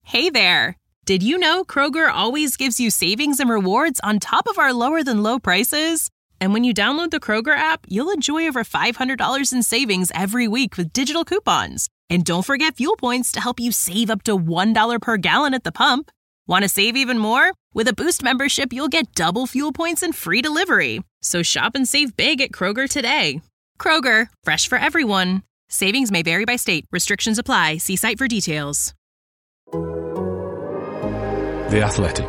Hey there! Did you know Kroger always gives you savings and rewards on top of our lower-than-low prices? And when you download the Kroger app, you'll enjoy over $500 in savings every week with digital coupons. And don't forget fuel points to help you save up to $1 per gallon at the pump. Want to save even more? With a Boost membership, you'll get double fuel points and free delivery. So shop and save big at Kroger today. Kroger, fresh for everyone. Savings may vary by state. Restrictions apply. See site for details. The Athletic.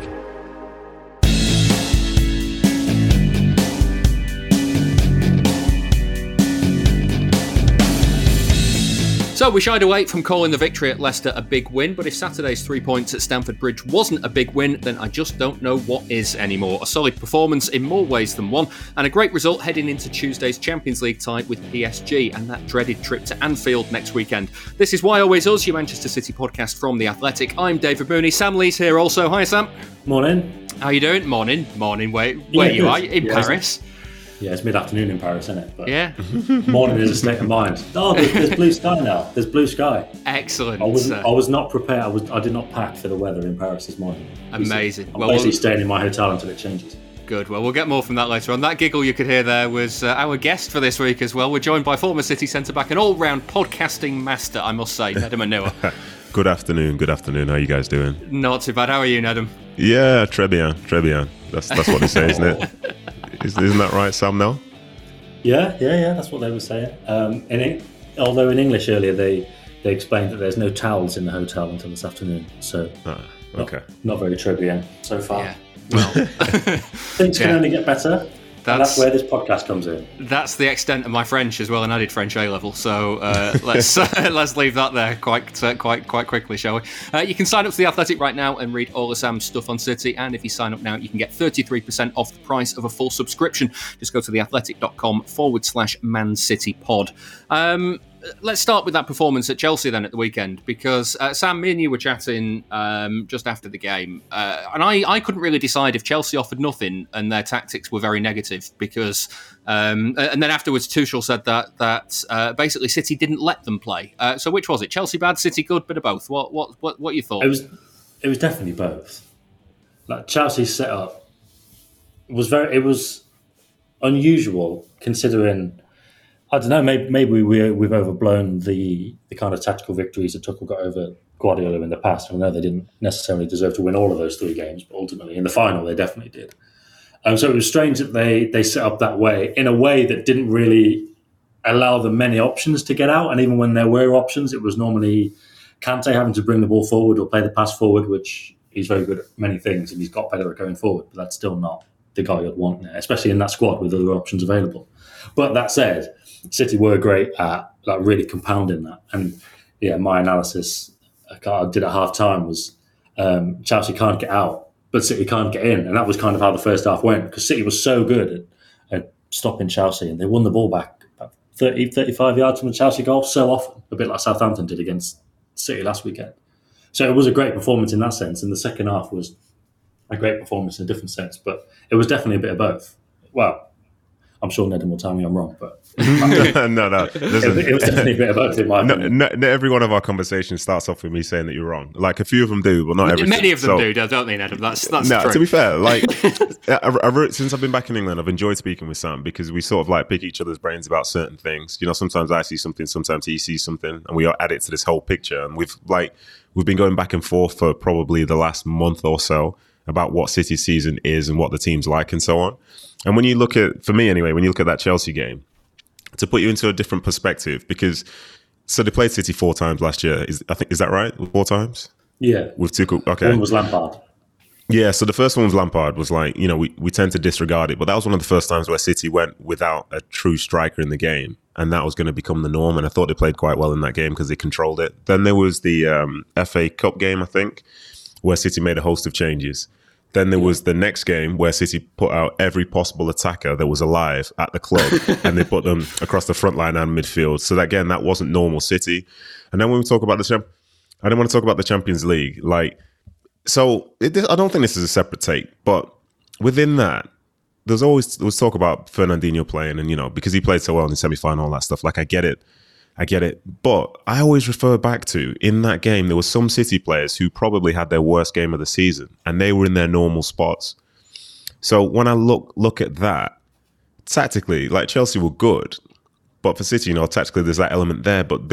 So we shied away from calling the victory at Leicester a big win, but if Saturday's 3 points at Stamford Bridge wasn't a big win, then I just don't know what is anymore. A solid performance in more ways than one, and a great result heading into Tuesday's Champions League tie with PSG and that dreaded trip to Anfield next weekend. This is Why Always Us, your Manchester City podcast from The Athletic. I'm David Mooney. Sam Lee's here also. Hi, Sam. Morning. How you doing? Morning. Where you are? In Paris? Yeah, it's mid-afternoon in Paris, isn't it? But yeah. Morning is a state of mind. Oh, there's blue sky now. There's blue sky. Excellent. I was not prepared. I did not pack for the weather in Paris this morning. Amazing. I'm basically staying in my hotel until it changes. Good. Well, we'll get more from that later on. That giggle you could hear there was our guest for this week as well. We're joined by former City centre-back and all-round podcasting master, I must say, Nedum Onuoha. Good afternoon. How are you guys doing? Not too bad. How are you, Nedum? Yeah, très bien. That's what they say, isn't it? Isn't that right, Sam? No. Yeah. That's what they were saying. Although in English earlier they explained that there's no towels in the hotel until this afternoon. So okay. Not very Trebian so far. Yeah. Well, things can only get better. That's where this podcast comes in. That's the extent of my French as well, and I did French A-level. So let's leave that there quite quickly, shall we? You can sign up to The Athletic right now and read all of Sam's stuff on City. And if you sign up now, you can get 33% off the price of a full subscription. Just go to theathletic.com/Man City Pod. Let's start with that performance at Chelsea then at the weekend, because Sam, me and you were chatting just after the game, and I couldn't really decide if Chelsea offered nothing and their tactics were very negative, because and then afterwards Tuchel said that basically City didn't let them play. So which was it? Chelsea bad, City good, bit of both. What you thought? It was definitely both. Like Chelsea's setup was unusual considering. I don't know, maybe we've overblown the kind of tactical victories that Tuchel got over Guardiola in the past. I know they didn't necessarily deserve to win all of those 3 games, but ultimately in the final they definitely did. So it was strange that they set up that way, in a way that didn't really allow them many options to get out. And even when there were options, it was normally Kante having to bring the ball forward or play the pass forward, which he's very good at many things and he's got better at going forward, but that's still not the guy you'd want there, especially in that squad with other options available. But that said, City were great at really compounding that. And yeah, my analysis I did at half time was Chelsea can't get out, but City can't get in. And that was kind of how the first half went, because City was so good at stopping Chelsea, and they won the ball back about 30, 35 yards from the Chelsea goal so often, a bit like Southampton did against City last weekend. So it was a great performance in that sense. And the second half was a great performance in a different sense, but it was definitely a bit of both. Well, I'm sure Nedum will tell me I'm wrong, but no. It was definitely a bit of both in my opinion. Not every one of our conversations starts off with me saying that you're wrong. Like a few of them do, but not every. Many of them do, don't they, Nedum? That's no, true. To be fair, like since I've been back in England, I've enjoyed speaking with Sam, because we sort of like pick each other's brains about certain things. You know, sometimes I see something, sometimes he sees something, and we add it to this whole picture. And we've been going back and forth for probably the last month or so about what City's season is and what the team's like and so on. And when you look at, for me anyway, when you look at that Chelsea game, to put you into a different perspective, because so they played City 4 times last year. Is that right? 4 times? Yeah. With Tuchel. Okay. One was Lampard. Yeah, so the first one with Lampard was like, you know, we tend to disregard it, but that was one of the first times where City went without a true striker in the game, and that was going to become the norm. And I thought they played quite well in that game because they controlled it. Then there was the FA Cup game, I think, where City made a host of changes. Then there was the next game where City put out every possible attacker that was alive at the club and they put them across the front line and midfield. So that, again, that wasn't normal City. And then when we talk about I don't want to talk about the Champions League. I don't think this is a separate take, but within that, there was talk about Fernandinho playing, and, you know, because he played so well in the semi-final, all that stuff. Like, I get it. I get it. But I always refer back to, in that game, there were some City players who probably had their worst game of the season, and they were in their normal spots. So when I look at that, tactically, like Chelsea were good, but for City, tactically there's that element there. But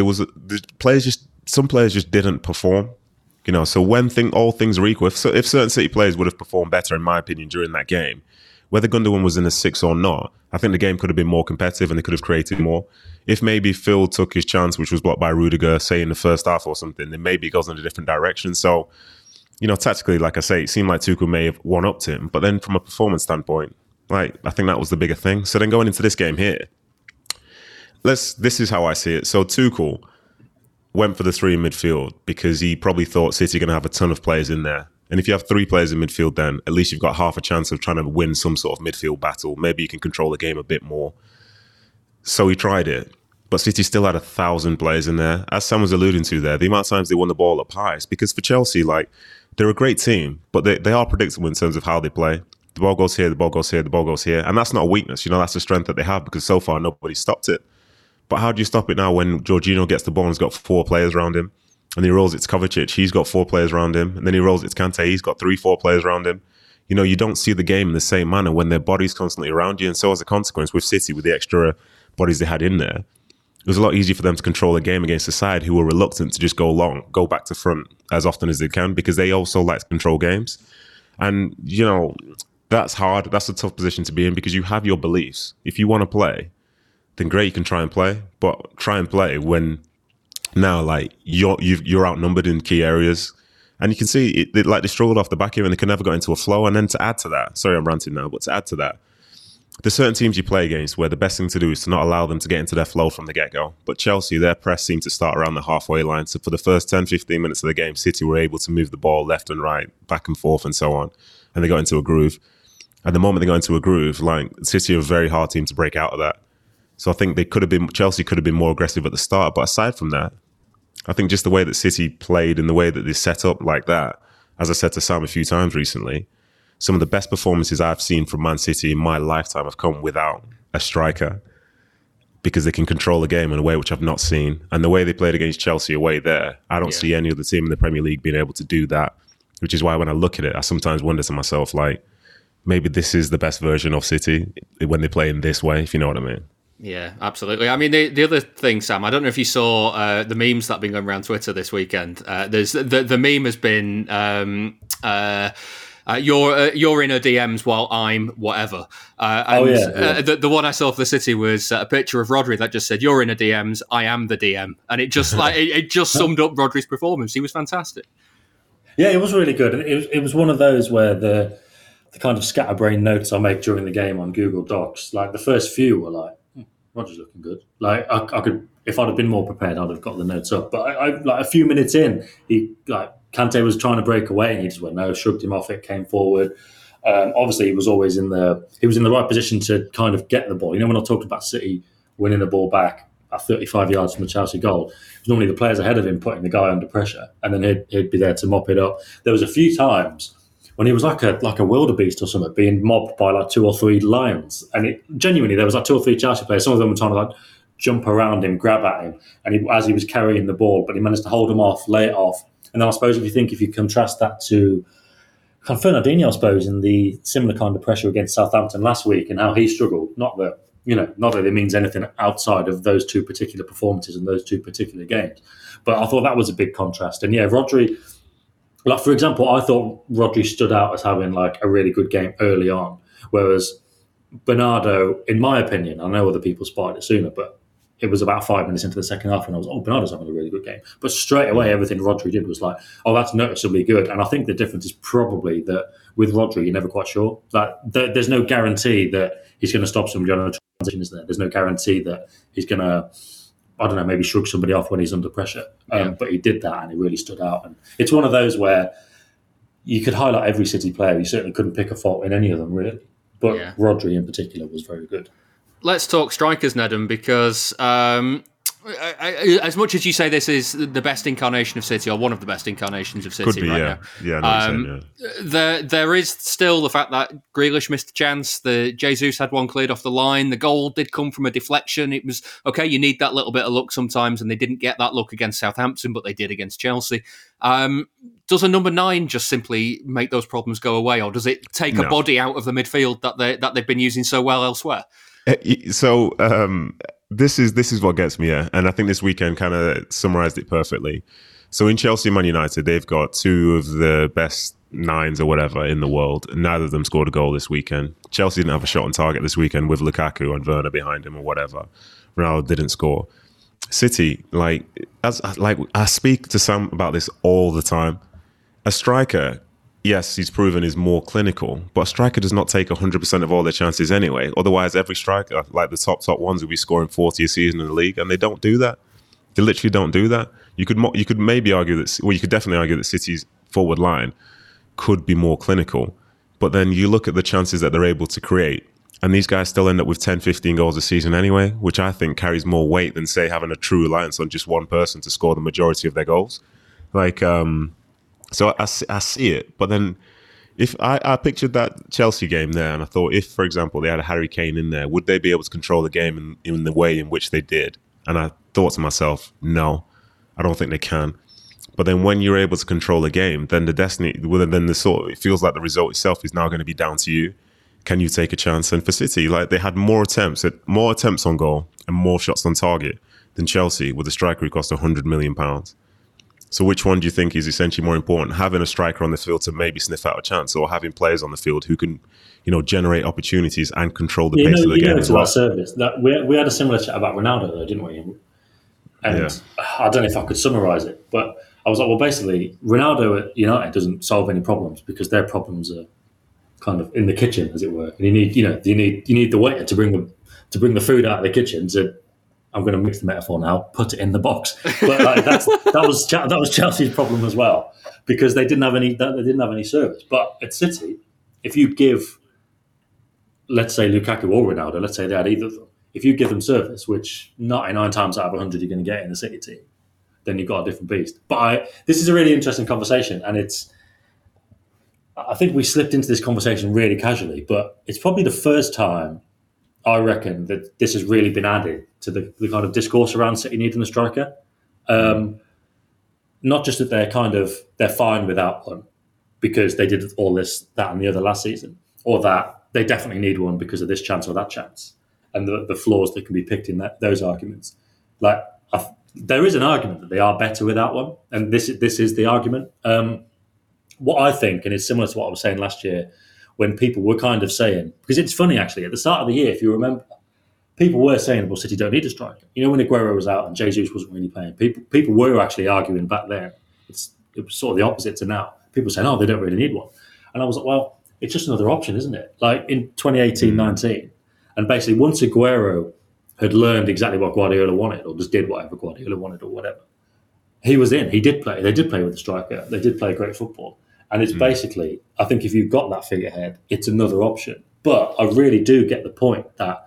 some players just didn't perform. So when all things are equal, if certain City players would have performed better, in my opinion, during that game, whether Gundogan was in a 6 or not, I think the game could have been more competitive and they could have created more. If maybe Phil took his chance, which was blocked by Rudiger, say in the first half or something, then maybe it goes in a different direction. So, tactically, like I say, it seemed like Tuchel may have one-upped him. But then from a performance standpoint, I think that was the bigger thing. So then going into this game here, this is how I see it. So Tuchel went for the 3 in midfield because he probably thought City are going to have a ton of players in there. And if you have 3 players in midfield, then at least you've got half a chance of trying to win some sort of midfield battle. Maybe you can control the game a bit more. So he tried it. But City still had 1,000 players in there. As Sam was alluding to there, the amount of times they won the ball up high is because for Chelsea, they're a great team, but they are predictable in terms of how they play. The ball goes here, the ball goes here, the ball goes here. And that's not a weakness. That's a strength that they have because so far nobody stopped it. But how do you stop it now when Jorginho gets the ball and has got 4 players around him? And he rolls it to Kovacic, he's got 4 players around him. And then he rolls it to Kante, he's got 3-4 players around him. You don't see the game in the same manner when their body's constantly around you. And so as a consequence, with City, with the extra bodies they had in there, it was a lot easier for them to control the game against a side who were reluctant to just go back to front as often as they can because they also like to control games. And, that's hard. That's a tough position to be in because you have your beliefs. If you want to play, then great, you can try and play. But try and play when now, you're outnumbered in key areas. And you can see they struggled off the back here and they could never got into a flow. And then to add to that, sorry I'm ranting now, but to add to that, there's certain teams you play against where the best thing to do is to not allow them to get into their flow from the get-go. But Chelsea, their press seemed to start around the halfway line. So for the first 10, 15 minutes of the game, City were able to move the ball left and right, back and forth and so on. And they got into a groove. At the moment they got into a groove, City are a very hard team to break out of that. So I think Chelsea could have been more aggressive at the start. But aside from that, I think just the way that City played and the way that they set up like that, as I said to Sam a few times recently, some of the best performances I've seen from Man City in my lifetime have come without a striker because they can control the game in a way which I've not seen. And the way they played against Chelsea away there, I don't see any other team in the Premier League being able to do that, which is why when I look at it, I sometimes wonder to myself, maybe this is the best version of City when they play in this way, if you know what I mean. Yeah, absolutely. I mean, the other thing, Sam, I don't know if you saw the memes that have been going around Twitter this weekend. There's the meme has been you're in her DMs while I'm whatever. The one I saw for the City was a picture of Rodri that just said, "You're in her DMs, I am the DM," and it just it just summed up Rodri's performance. He was fantastic. Yeah, it was really good. It was one of those where the kind of scatterbrain notes I make during the game on Google Docs, the first few were Rodri's looking good. I could, if I'd have been more prepared, I'd have got the notes up. But I a few minutes in, Kante was trying to break away, and he just went no, shrugged him off. It came forward. Obviously, he was always in the right position to kind of get the ball. When I talked about City winning the ball back at 35 yards from the Chelsea goal, it was normally the players ahead of him putting the guy under pressure, and then he'd be there to mop it up. There was a few times when he was like a wildebeest or something, being mobbed by 2 or 3 lions. And genuinely, there was 2 or 3 Chelsea players. Some of them were trying to jump around him, grab at him, and as he was carrying the ball, but he managed to hold him off, lay it off. And then I suppose if you contrast that to Fernandinho, I suppose, in the similar kind of pressure against Southampton last week and how he struggled, not that it means anything outside of those 2 particular performances and those 2 particular games. But I thought that was a big contrast. And Rodri, for example, I thought Rodri stood out as having a really good game early on, whereas Bernardo, in my opinion, I know other people spotted it sooner, but it was about 5 minutes into the second half when I was, Bernardo's having a really good game. But straight away, everything Rodri did was that's noticeably good. And I think the difference is probably that with Rodri, you're never quite sure. There's no guarantee that he's going to stop somebody on a transition, is there? There's no guarantee that he's going to, maybe shrug somebody off when he's under pressure. But he did that and he really stood out. And it's one of those where you could highlight every City player. You certainly couldn't pick a fault in any of them, really. But Rodri in particular was very good. Let's talk strikers, Nedum, because As much as you say this is the best incarnation of City, or one of the best incarnations of City, Could be, right yeah. now, there is still the fact that Grealish missed a chance. The Jesus had one cleared off the line. The goal did come from a deflection. It was okay. You need that little bit of luck sometimes, and they didn't get that luck against Southampton, but they did against Chelsea. Does a number 9 just simply make those problems go away, or does it take a body out of the midfield that they've been using so well elsewhere? So this is what gets me, yeah. And I think this weekend kind of summarized it perfectly. So in Chelsea and Man United, they've got 2 of the best 9s or whatever in the world. Neither of them scored a goal this weekend. Chelsea didn't have a shot on target this weekend with Lukaku and Werner behind him or whatever. Ronaldo didn't score. City, I speak to Sam about this all the time. A striker, yes, he's proven is more clinical, but a striker does not take 100% of all their chances anyway. Otherwise, every striker, like the top ones, will be scoring 40 a season in the league, and they don't do that. They literally don't do that. You could maybe argue that, well, you could definitely argue that City's forward line could be more clinical, but then you look at the chances that they're able to create, and these guys still end up with 10, 15 goals a season anyway, which I think carries more weight than, say, having a true reliance on just one person to score the majority of their goals. So I see it, but then if I pictured that Chelsea game there, and I thought, if, for example, they had a Harry Kane in there, would they be able to control the game in the way in which they did? And I thought to myself, no, I don't think they can. But then when you're able to control the game, then it feels like the result itself is now going to be down to you. Can you take a chance? And for City, they had more attempts on goal and more shots on target than Chelsea, with a striker who cost £100 million. So which one do you think is essentially more important? Having a striker on the field to maybe sniff out a chance, or having players on the field who can, generate opportunities and control the pace of the game as well? Service. That we had a similar chat about Ronaldo, though, didn't we? And I don't know if I could summarise it, but I was like, well, basically, Ronaldo at United doesn't solve any problems because their problems are kind of in the kitchen, as it were. And you need the waiter to bring the food out of the kitchen to. I'm going to mix the metaphor now. Put it in the box, but that was Chelsea's problem as well, because they didn't have any service. But at City, if you give, let's say, Lukaku or Ronaldo, let's say they had either of them, if you give them service, which 99 times out of 100 you're going to get in the City team, then you've got a different beast. But this is a really interesting conversation, and I think we slipped into this conversation really casually, but it's probably the first time I reckon that this has really been added to the kind of discourse around City needing a striker. Not just that they're fine without one because they did all this, that, and the other last season, or that they definitely need one because of this chance or that chance, and the flaws that can be picked in those arguments. There is an argument that they are better without one, and this is the argument. What I think, and it's similar to what I was saying last year, when people were kind of saying, because it's funny actually, at the start of the year, if you remember, people were saying, well, City don't need a striker. When Aguero was out and Jesus wasn't really playing, people were actually arguing back then. It was sort of the opposite to now. People saying, oh, they don't really need one. And I was like, well, it's just another option, isn't it? Like in 2018-19, and basically once Aguero had learned exactly what Guardiola wanted, or just did whatever Guardiola wanted or whatever, he was in. He did play. They did play with a striker. They did play great football. And it's basically, I think if you've got that figurehead, it's another option. But I really do get the point that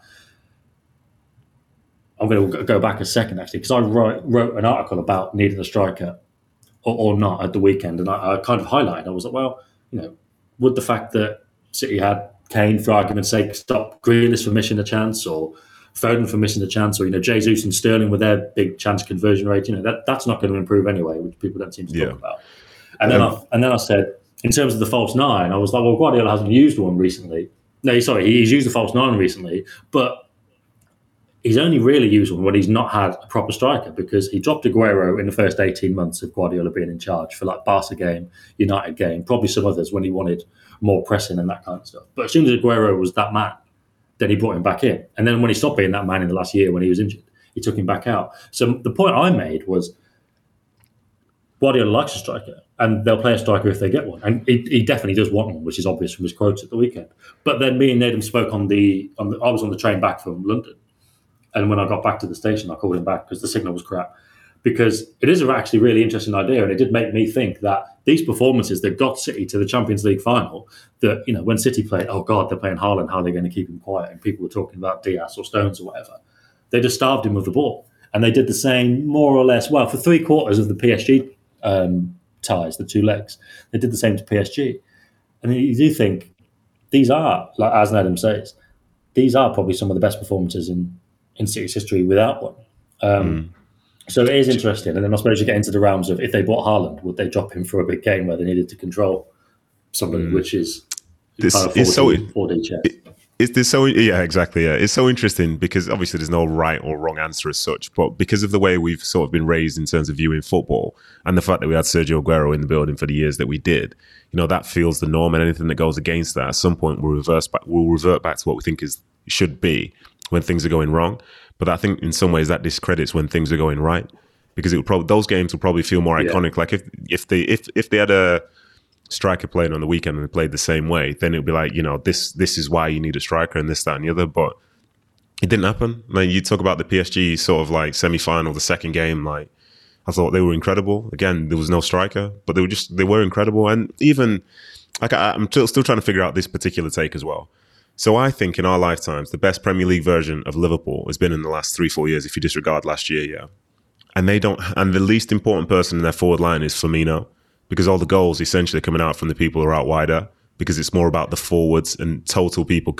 I'm going to go back a second, actually, because I wrote an article about needing a striker or not at the weekend. And I kind of highlighted, I was like, well, would the fact that City had Kane, for argument's sake, stop Grealish for missing a chance, or Foden for missing a chance, or, Jesus and Sterling with their big chance conversion rate, that's not going to improve anyway, which people don't seem to talk about. And then I said, in terms of the false nine, I was like, well, Guardiola hasn't used one recently. No, sorry, he's used the false nine recently, but he's only really used one when he's not had a proper striker, because he dropped Aguero in the first 18 months of Guardiola being in charge for Barca game, United game, probably some others when he wanted more pressing and that kind of stuff. But as soon as Aguero was that man, then he brought him back in. And then when he stopped being that man in the last year when he was injured, he took him back out. So the point I made was, Guardiola likes a striker, and they'll play a striker if they get one. And he definitely does want one, which is obvious from his quotes at the weekend. But then me and Nedum spoke I was on the train back from London. And when I got back to the station, I called him back because the signal was crap. Because it is actually a really interesting idea, and it did make me think that these performances that got City to the Champions League final, that, when City played, oh God, they're playing Haaland, how are they going to keep him quiet? And people were talking about Diaz or Stones or whatever. They just starved him of the ball. And they did the same, more or less, well, for 3/4 of the PSG ties, the 2 legs. They did the same to PSG. And you do think these are, like as Adam says, these are probably some of the best performances in City's history without one. So it is interesting. And then I suppose you get into the realms of, if they bought Haaland, would they drop him for a big game where they needed to control somebody, which is this kind of is 4D chess. It's so exactly. Yeah, it's so interesting because obviously there's no right or wrong answer as such, but because of the way we've sort of been raised in terms of viewing football and the fact that we had Sergio Aguero in the building for the years that we did, that feels the norm, and anything that goes against that at some point will revert back to what we think should be when things are going wrong. But I think in some ways that discredits when things are going right, because those games will probably feel more iconic. Like if they had a striker playing on the weekend and they played the same way, then it'd be like, this is why you need a striker and this, that, and the other. But it didn't happen. Like, you talk about the PSG sort of like semi-final, the second game, like, I thought they were incredible. Again, there was no striker, but they were incredible. And even like, I'm still trying to figure out this particular take as well. So I think in our lifetimes, the best Premier League version of Liverpool has been in the last 3-4 years, if you disregard last year, yeah. And the least important person in their forward line is Firmino, because all the goals essentially are coming out from the people who are out wider, because it's more about the forwards and total people,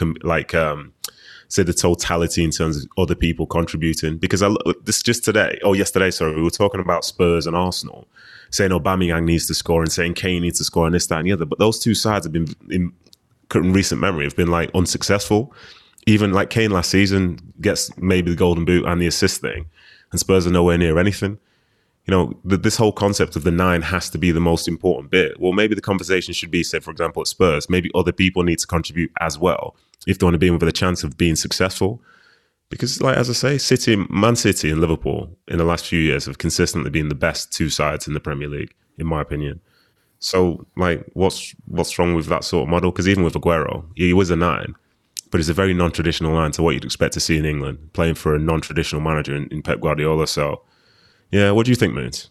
say the totality in terms of other people contributing. Because yesterday, we were talking about Spurs and Arsenal, saying Aubameyang needs to score and saying Kane needs to score and this, that, and the other. But those two sides have been, in recent memory, have been like unsuccessful. Even like Kane last season gets maybe the golden boot and the assist thing, and Spurs are nowhere near anything. This whole concept of the 9 has to be the most important bit. Well, maybe the conversation should be, say, for example, at Spurs, maybe other people need to contribute as well if they want to be in with a chance of being successful. Because, like, as I say, Man City and Liverpool in the last few years have consistently been the best 2 sides in the Premier League, in my opinion. So, like, what's wrong with that sort of model? Because even with Aguero, he was a 9, but it's a very non-traditional 9 to what you'd expect to see in England, playing for a non-traditional manager in Pep Guardiola. So, yeah, what do you think, Moons?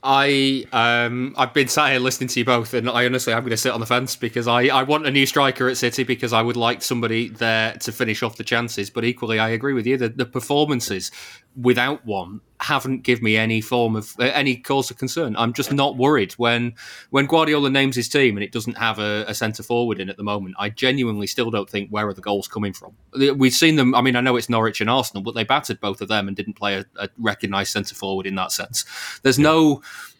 I've been sat here listening to you both, and I'm going to sit on the fence, because I want a new striker at City, because I would like somebody there to finish off the chances. But equally, I agree with you that the performances without one haven't given me any form of any cause of concern. I'm just not worried when Guardiola names his team and it doesn't have a centre forward in at the moment. I genuinely still don't think, where are the goals coming from? We've seen them. I mean, I know it's Norwich and Arsenal, but they battered both of them and didn't play a recognised centre forward in that sense. There's no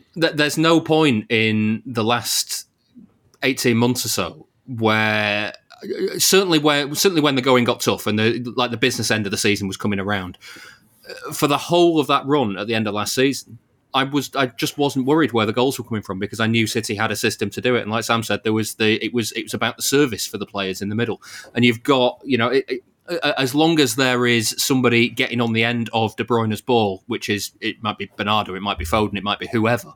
point in the last 18 months or so where certainly when the going got tough and the business end of the season was coming around. For the whole of that run at the end of last season, I just wasn't worried where the goals were coming from, because I knew City had a system to do it. And like Sam said, it was about the service for the players in the middle. And you've got, as long as there is somebody getting on the end of De Bruyne's ball, it might be Bernardo, it might be Foden, it might be whoever,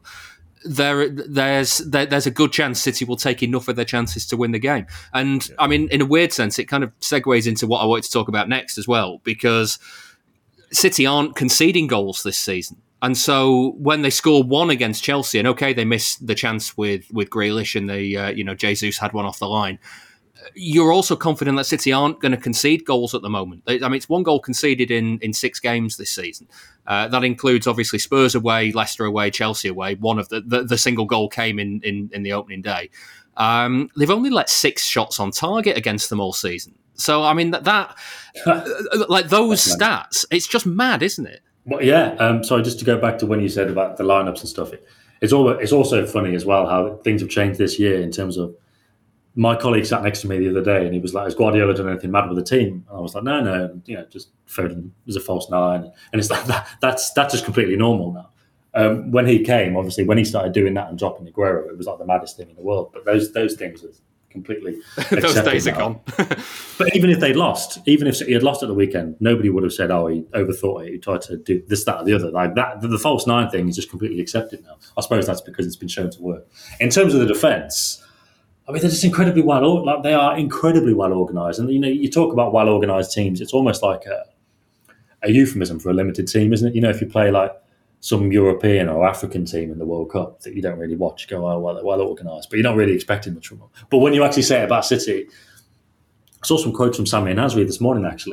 there's a good chance City will take enough of their chances to win the game. And I mean, in a weird sense, it kind of segues into what I wanted to talk about next as well, because City aren't conceding goals this season. And so when they score one against Chelsea, and okay, they missed the chance with Grealish, and Jesus had one off the line, you're also confident that City aren't going to concede goals at the moment. I mean, it's 1 goal conceded in 6 games this season. That includes, obviously, Spurs away, Leicester away, Chelsea away. One of the single goal came in the opening day. They've only let 6 shots on target against them all season. So, I mean, that like those stats, it's just mad, isn't it? Well, yeah. Sorry, just to go back to when you said about the lineups and stuff. It's also funny as well how things have changed this year in terms of. My colleague sat next to me the other day, and he was like, "Has Guardiola done anything mad with the team?" And I was like, "No, just Foden was a false 9," and it's like that's just completely normal now. When he came, obviously, when he started doing that and dropping Aguero, it was like the maddest thing in the world. But those things are completely those days are gone. But even if they'd lost, even if City had lost at the weekend, nobody would have said, "Oh, he overthought it. He tried to do this, that, or the other." Like that, the false 9 thing is just completely accepted now. I suppose that's because it's been shown to work. In terms of the defence, I mean, they're just incredibly they are incredibly well organised. And, you talk about well-organised teams, it's almost like a euphemism for a limited team, isn't it? If you play like some European or African team in the World Cup that you don't really watch, you go, "Oh, well, they're well-organised," but you're not really expecting much from them. But when you actually say it about City, I saw some quotes from Sami Nasri this morning, actually,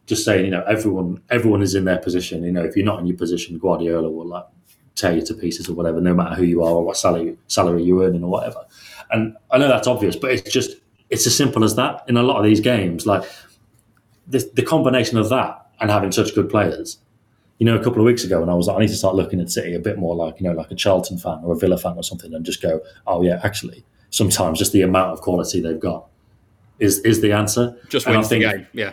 just saying, everyone is in their position. If you're not in your position, Guardiola will like tear you to pieces or whatever, no matter who you are or what salary you're earning or whatever. And I know that's obvious, but it's as simple as that in a lot of these games. Like the combination of that and having such good players. A couple of weeks ago when I was like, I need to start looking at City a bit more like, like a Charlton fan or a Villa fan or something, and just go, oh yeah, actually, sometimes just the amount of quality they've got is the answer. Just wins the game, yeah.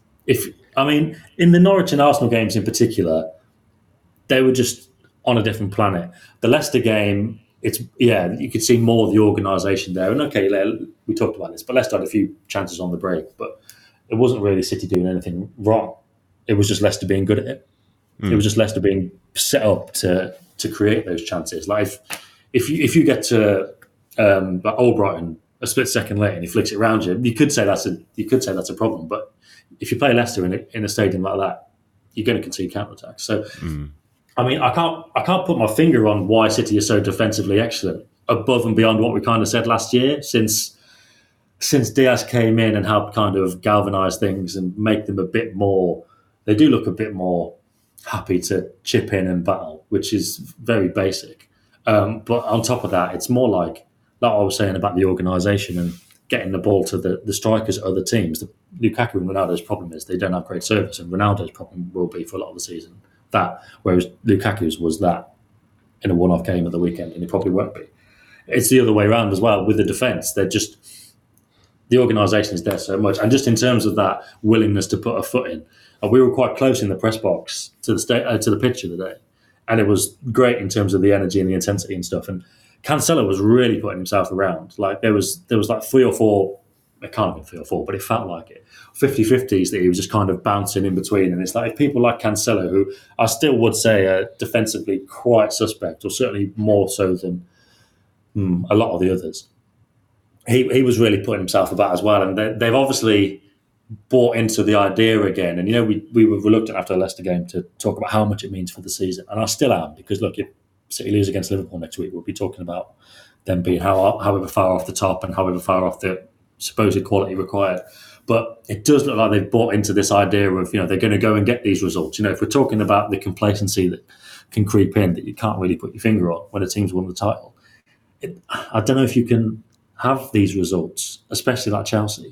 In the Norwich and Arsenal games in particular, they were just on a different planet. The Leicester game, you could see more of the organisation there. And okay, we talked about this, but Leicester had a few chances on the break, but it wasn't really City doing anything wrong. It was just Leicester being good at it. It was just Leicester being set up to create those chances. Like if you get to Albrighton a split second late and he flicks it around you could say that's a problem. But if you play Leicester in a stadium like that, you're going to concede counterattacks. So, I can't put my finger on why City is so defensively excellent above and beyond what we kind of said last year since Diaz came in and helped kind of galvanise things and make them a bit more. They do look a bit more happy to chip in and battle, which is very basic. But on top of that, it's more like I was saying about the organisation and getting the ball to the strikers at other teams. Lukaku and Ronaldo's problem is they don't have great service, and Ronaldo's problem will be for a lot of the season that, whereas Lukaku's was that in a one-off game at the weekend, and it probably won't be. It's the other way around as well with the defence. The organisation is there so much, and just in terms of that willingness to put a foot in, we were quite close in the press box to the pitch of the day, and it was great in terms of the energy and the intensity and stuff. And Cancelo was really putting himself around. Like there was like 3 or 4, it can't have been 3 or 4, but it felt like it, 50-50s that he was just kind of bouncing in between. And it's like if people like Cancelo, who I still would say are defensively quite suspect, or certainly more so than a lot of the others, he was really putting himself about as well. And they've obviously bought into the idea again. And, we were reluctant after the Leicester game to talk about how much it means for the season. And I still am, because, look, if City lose against Liverpool next week, we'll be talking about them being however far off the top and however far off the supposed quality required. But it does look like they've bought into this idea of, they're going to go and get these results. If we're talking about the complacency that can creep in, that you can't really put your finger on when a team's won the title, I don't know if you can have these results, especially like Chelsea,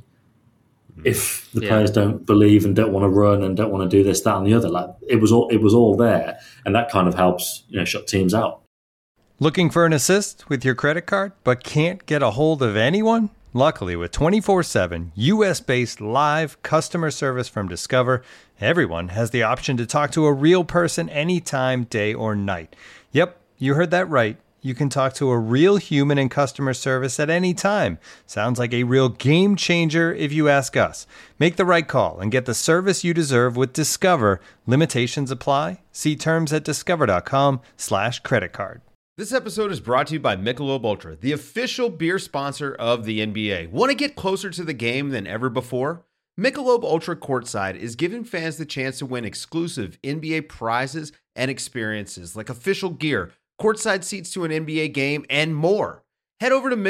if the players don't believe and don't want to run and don't want to do this, that, and the other. Like it was all there, and that kind of helps shut teams out. Looking for an assist with your credit card, but can't get a hold of anyone? Luckily, with 24/7 U.S.-based live customer service from Discover, everyone has the option to talk to a real person anytime, day or night. Yep, you heard that right. You can talk to a real human in customer service at any time. Sounds like a real game changer if you ask us. Make the right call and get the service you deserve with Discover. Limitations apply. See terms at discover.com/creditcard. This episode is brought to you by Michelob Ultra, the official beer sponsor of the NBA. Want to get closer to the game than ever before? Michelob Ultra Courtside is giving fans the chance to win exclusive NBA prizes and experiences like official gear, courtside seats to an NBA game, and more. Head over to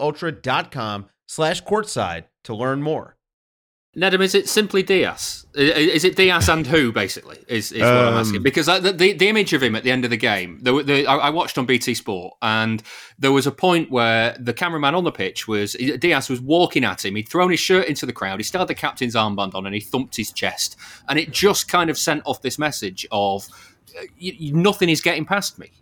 MichelobUltra.com/courtside to learn more. Nedum, is it simply Diaz? Is it Diaz and who, basically, is what I'm asking? Because the image of him at the end of the game, I watched on BT Sport, and there was a point where the cameraman on the pitch Diaz was walking at him. He'd thrown his shirt into the crowd. He still had the captain's armband on, and he thumped his chest. And it just kind of sent off this message of, nothing is getting past me.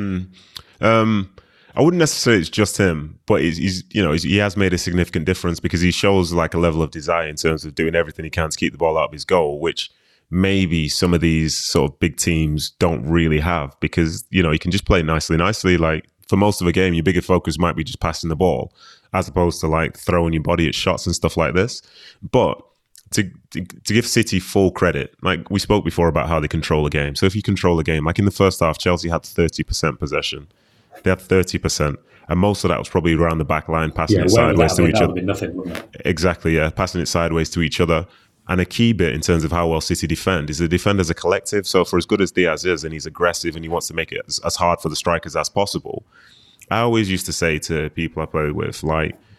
I wouldn't necessarily say it's just him, but he has made a significant difference because he shows like a level of desire in terms of doing everything he can to keep the ball out of his goal, which maybe some of these sort of big teams don't really have, because he can just play nicely. Like for most of the game, your bigger focus might be just passing the ball as opposed to like throwing your body at shots and stuff like this. But to give City full credit, like we spoke before about how they control a game. So if you control a game, like in the first half, Chelsea had 30% possession. They had 30%, and most of that was probably around the back line, passing it sideways to each other. Nothing, wouldn't it? Exactly, yeah, passing it sideways to each other. And a key bit in terms of how well City defend is they defend as a collective. So for as good as Diaz is, and he's aggressive and he wants to make it as hard for the strikers as possible, I always used to say to people I played with, like,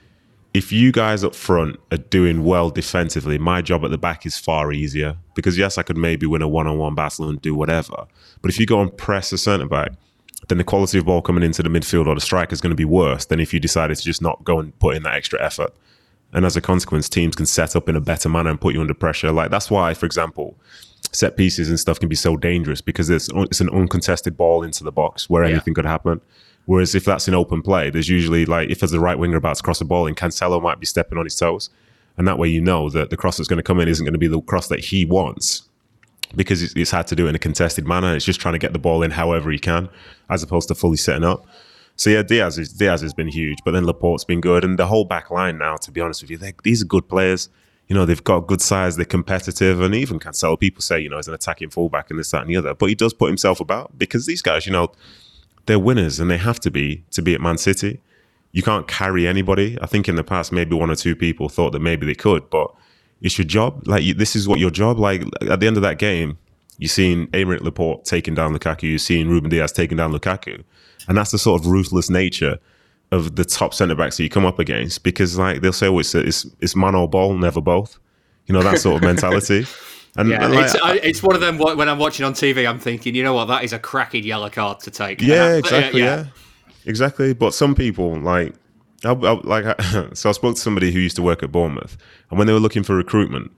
if you guys up front are doing well defensively, my job at the back is far easier. Because yes, I could maybe win a one-on-one battle and do whatever. But if you go and press a centre back, then the quality of ball coming into the midfield or the striker is going to be worse than if you decided to just not go and put in that extra effort. And as a consequence, teams can set up in a better manner and put you under pressure. Like, that's why, for example, set pieces and stuff can be so dangerous, because it's an uncontested ball into the box where anything could happen. Whereas if that's in open play, there's usually, like, if there's a right winger about to cross a ball, and Cancelo might be stepping on his toes. And that way you know that the cross that's going to come in isn't going to be the cross that he wants, because it's had to do it in a contested manner. It's just trying to get the ball in however he can, as opposed to fully setting up. So yeah, Diaz has been huge, but then Laporte's been good. And the whole back line now, to be honest with you, these are good players. You know, they've got good size, they're competitive, and even Cancelo, people say, you know, he's an attacking fullback and this, that, and the other. But he does put himself about, because these guys, you know, they're winners and they have to be at Man City. You can't carry anybody. I think in the past, maybe one or two people thought that maybe they could, but it's your job. Like, this is what your job. Like, at the end of that game, you've seen Aymeric Laporte taking down Lukaku, you've seen Ruben Diaz taking down Lukaku. And that's the sort of ruthless nature of the top centre-backs that you come up against, because, like, they'll say, oh, it's man or ball, never both. You know, that sort of mentality. And, yeah, and like, it's one of them, when I'm watching on TV, I'm thinking, you know what, that is a cracking yellow card to take. Yeah, exactly, yeah. Exactly. But some people, like, so I spoke to somebody who used to work at Bournemouth, and when they were looking for recruitment,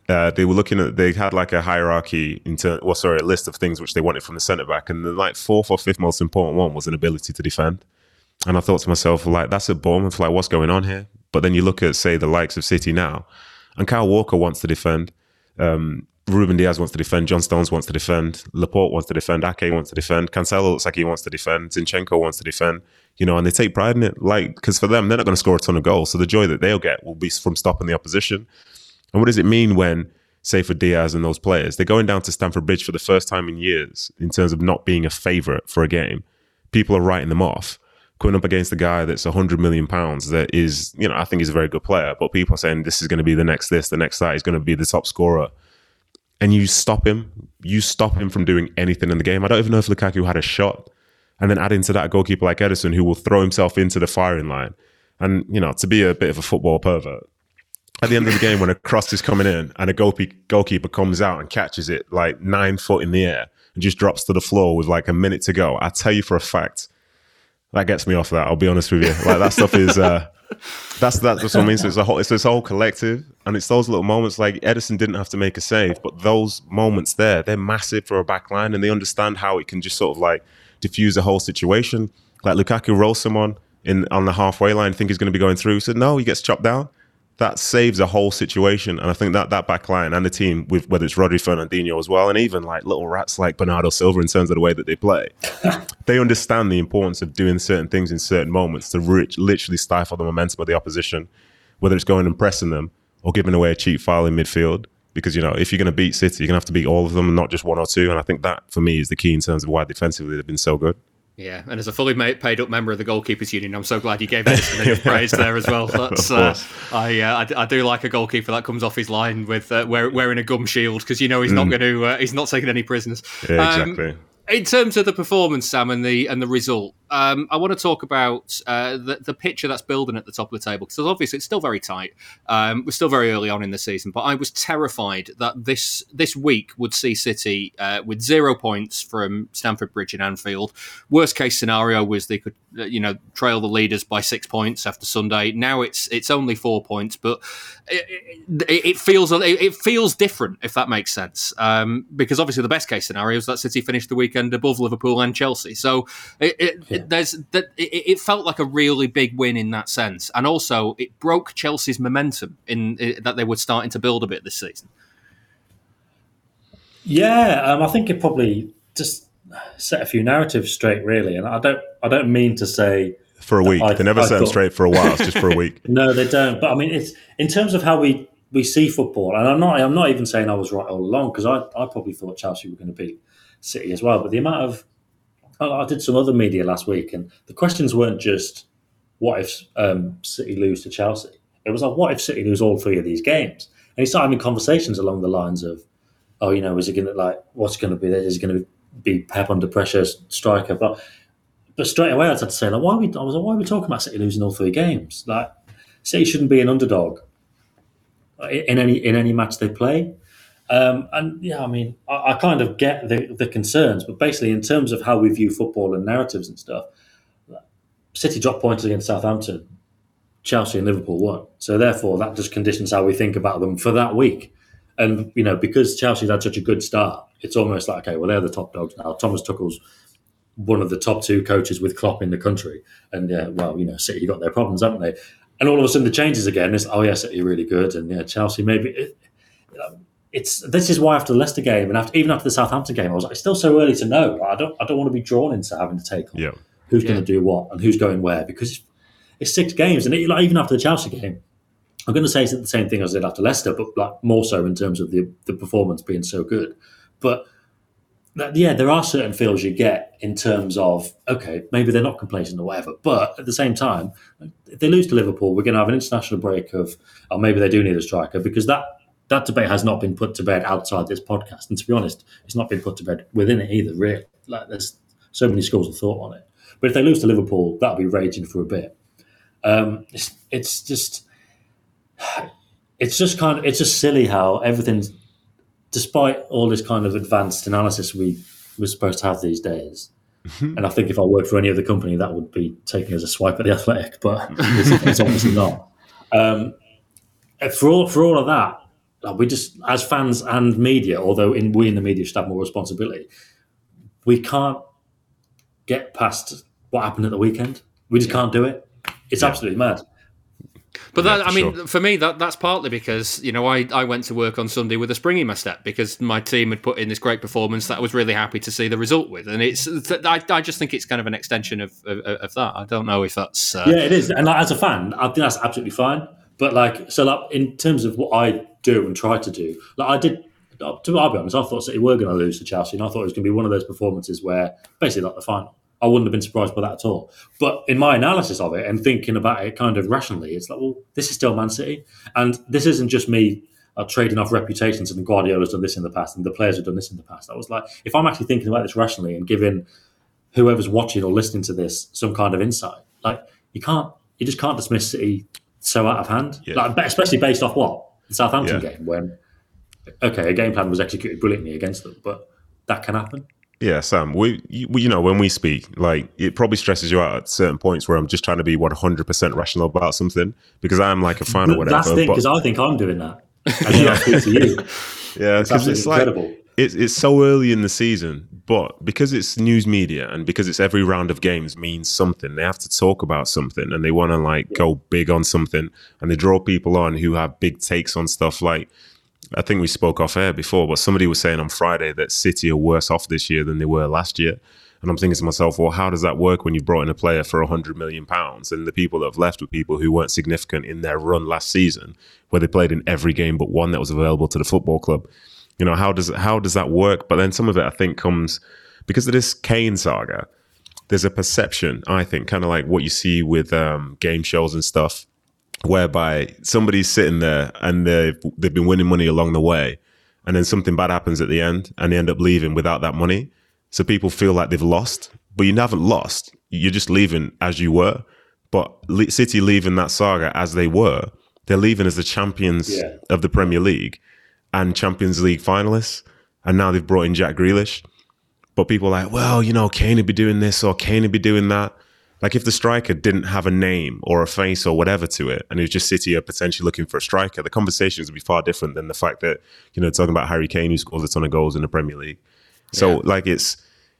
they had like a hierarchy a list of things which they wanted from the centre back, and the like fourth or fifth most important one was an ability to defend. And I thought to myself, like, that's at Bournemouth, like, what's going on here? But then you look at, say, the likes of City now, and Kyle Walker wants to defend, Ruben Diaz wants to defend, John Stones wants to defend, Laporte wants to defend, Ake wants to defend, Cancelo looks like he wants to defend, Zinchenko wants to defend, you know, and they take pride in it, like, because for them, they're not going to score a ton of goals, so the joy that they'll get will be from stopping the opposition. And what does it mean when, say, for Diaz and those players, they're going down to Stamford Bridge for the first time in years in terms of not being a favourite for a game? People are writing them off, going up against a guy that's £100 million that is, you know, I think he's a very good player, but people are saying this is going to be the next this, the next that, he's going to be the top scorer. And you stop him from doing anything in the game. I don't even know if Lukaku had a shot. And then add into that a goalkeeper like Ederson, who will throw himself into the firing line. And, you know, to be a bit of a football pervert, at the end of the game, when a cross is coming in and a goalkeeper comes out and catches it like 9 foot in the air and just drops to the floor with like a minute to go, I tell you for a fact, that gets me off that. I'll be honest with you. Like, that stuff is that's what I mean. So it's this whole collective, and it's those little moments. Like, Ederson didn't have to make a save, but those moments they're massive for a back line, and they understand how it can just sort of like diffuse the whole situation. Like, Lukaku rolls someone on the halfway line, think he's going to be going through. So no, he gets chopped down. That saves a whole situation. And I think that back line and the team, with whether it's Rodri, Fernandinho as well, and even like little rats like Bernardo Silva in terms of the way that they play, they understand the importance of doing certain things in certain moments to literally stifle the momentum of the opposition, whether it's going and pressing them or giving away a cheap foul in midfield. Because, you know, if you're going to beat City, you're going to have to beat all of them and not just one or two. And I think that, for me, is the key in terms of why defensively they've been so good. Yeah, and as a fully paid up member of the Goalkeepers Union, I'm so glad you gave Ederson enough praise there as well. That's I do like a goalkeeper that comes off his line with wearing a gum shield, because you know he's not going to he's not taking any prisoners. Yeah, exactly. In terms of the performance, Sam, and the result, I want to talk about the picture that's building at the top of the table, because obviously it's still very tight. We're still very early on in the season, but I was terrified that this week would see City with 0 points from Stamford Bridge and Anfield. Worst case scenario was they could, trail the leaders by 6 points after Sunday. Now it's only 4 points, but it feels different, if that makes sense. Because obviously the best case scenario is that City finished the weekend above Liverpool and Chelsea. So it felt like a really big win in that sense, and also it broke Chelsea's momentum that they were starting to build a bit this season. Yeah, I think it probably just set a few narratives straight, really. And I don't mean to say for a week. They never set them straight for a while. It's just for a week. No, they don't. But I mean, it's in terms of how we see football, and I'm not even saying I was right all along, because I probably thought Chelsea were going to beat City as well. But the amount of I did some other media last week, and the questions weren't just what if City lose to Chelsea. It was like, what if City lose all 3 of these games? And he started having conversations along the lines of, is it going to, like, what's going to be there? Is it going to be Pep under pressure, striker? But straight away I had to say, like, why are we talking about City losing all 3 games? Like, City shouldn't be an underdog in any match they play. And yeah, I mean, I kind of get the concerns, but basically, in terms of how we view football and narratives and stuff, City dropped points against Southampton, Chelsea and Liverpool won. So therefore, that just conditions how we think about them for that week. And because Chelsea's had such a good start, it's almost like, okay, well, they're the top dogs now. Thomas Tuchel's one of the top 2 coaches with Klopp in the country, and City got their problems, haven't they? And all of a sudden, the changes again. It's City are really good, and Chelsea maybe. This is why after the Leicester game and even after the Southampton game, I was like, it's still so early to know. I don't want to be drawn into having to take on who's going to do what and who's going where, because it's 6 games, and even after the Chelsea game, I'm going to say it's the same thing as I did after Leicester, but like more so in terms of the performance being so good. But there are certain feels you get in terms of, okay, maybe they're not complacent or whatever, but at the same time, if they lose to Liverpool, we're going to have an international break of, maybe they do need a striker, because that debate has not been put to bed outside this podcast. And to be honest, it's not been put to bed within it either, really. Like, there's so many schools of thought on it. But if they lose to Liverpool, that'll be raging for a bit. It's just silly how everything's, despite all this kind of advanced analysis we're supposed to have these days. And I think if I worked for any other company, that would be taken as a swipe at the Athletic, but it's obviously not. For all of that, we just, as fans and media, although we in the media should have more responsibility, we can't get past what happened at the weekend. We just can't do it. It's absolutely mad. But for me, that's partly because, I went to work on Sunday with a spring in my step because my team had put in this great performance that I was really happy to see the result with. And I just think it's kind of an extension of that. I don't know if that's... Yeah, it is. And as a fan, I think that's absolutely fine. But in terms of what I do and try to do, I'll be honest, I thought City were going to lose to Chelsea, and I thought it was going to be one of those performances where, basically like the final, I wouldn't have been surprised by that at all. But in my analysis of it and thinking about it kind of rationally, it's like, well, this is still Man City. And this isn't just me trading off reputations and Guardiola's done this in the past and the players have done this in the past. I was like, if I'm actually thinking about this rationally and giving whoever's watching or listening to this some kind of insight, you just can't dismiss City so out of hand. Yeah. Especially based off what? The Southampton game, when, okay, a game plan was executed brilliantly against them, but that can happen. Yeah, Sam, we when we speak, it probably stresses you out at certain points where I'm just trying to be 100% rational about something because I'm like a fan or whatever. That's the thing, because I think I'm doing that. And then I speak to you. Yeah, because it's incredible. It's so early in the season, but because it's news media and because it's every round of games means something, they have to talk about something and they want to go big on something and they draw people on who have big takes on stuff I think we spoke off air before, but somebody was saying on Friday that City are worse off this year than they were last year. And I'm thinking to myself, well, how does that work when you brought in a player for £100 million and the people that have left were people who weren't significant in their run last season, where they played in every game but one that was available to the football club? How does that work? But then some of it, I think, comes because of this Kane saga. There's a perception, I think, kind of like what you see with game shows and stuff, whereby somebody's sitting there and they've been winning money along the way, and then something bad happens at the end and they end up leaving without that money. So people feel like they've lost, but you haven't lost. You're just leaving as you were. But City leaving that saga as they were, they're leaving as the champions of the Premier League and Champions League finalists. And now they've brought in Jack Grealish. But people are like, well, Kane would be doing this or Kane would be doing that. If the striker didn't have a name or a face or whatever to it, and it was just City are potentially looking for a striker, the conversations would be far different than the fact that, talking about Harry Kane who scores a ton of goals in the Premier League. So this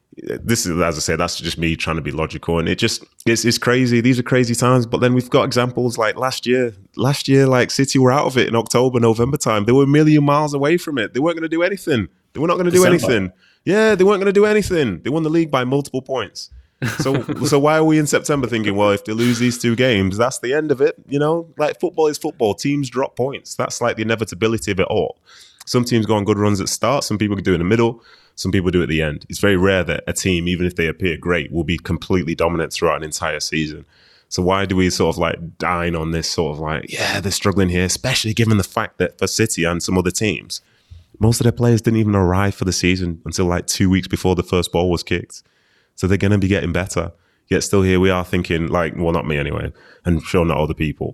is, as I say, that's just me trying to be logical. And it's crazy. These are crazy times. But then we've got examples like last year, City were out of it in October, November time. They were a million miles away from it. They weren't going to do anything. They were not going to do anything. Yeah, they weren't going to do anything. They won the league by multiple points. So why are we in September thinking, well, if they lose these 2 games, that's the end of it? Football is football. Teams drop points. That's the inevitability of it all. Some teams go on good runs at the start. Some people do in the middle. Some people do at the end. It's very rare that a team, even if they appear great, will be completely dominant throughout an entire season. So why do we sort of dine on this sort of they're struggling here, especially given the fact that for City and some other teams, most of their players didn't even arrive for the season until 2 weeks before the first ball was kicked. So they're going to be getting better. Yet still here we are thinking well, not me anyway, and sure not other people.